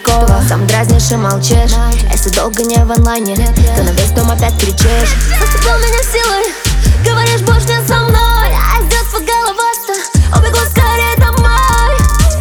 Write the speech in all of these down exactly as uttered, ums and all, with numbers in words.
такого. Сам дразнишь и молчишь. Если долго не в онлайне, то на весь дом опять кричишь. Зацепил меня силой, говоришь, больше не со мной. А с детства головаста, убегу скорее домой.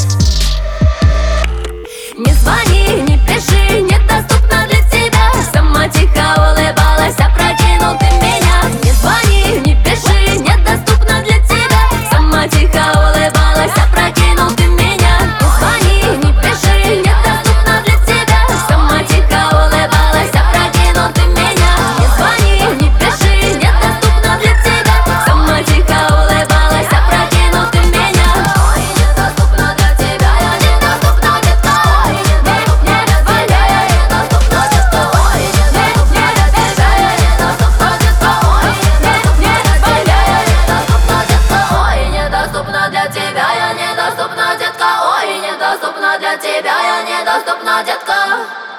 Не звони, не пиши, недоступна для тебя. Сама тихо улыбалась, опрокинул ты меня. Не звони, не пиши, недоступна для тебя. Сама тихо улыбалась, опрокинул ты меня. Не звони, не пиши, недоступна для тебя. Сама тихо улыбалась, опрокинул ты меня. Не звони, не пиши, недоступна для тебя. Сама тихо улыбалась, опрокинул ты меня. Ой, недоступна для тебя, я недоступна, детка. Ой, не, не для тебя, я недоступна, детка. Ой, не, не для тебя, я недоступна, детка. Ой, не, не для тебя, я недоступна, детка. Ой, недоступна для тебя, я недоступна, детка. Ой, недоступна для тебя, я недоступна, детка.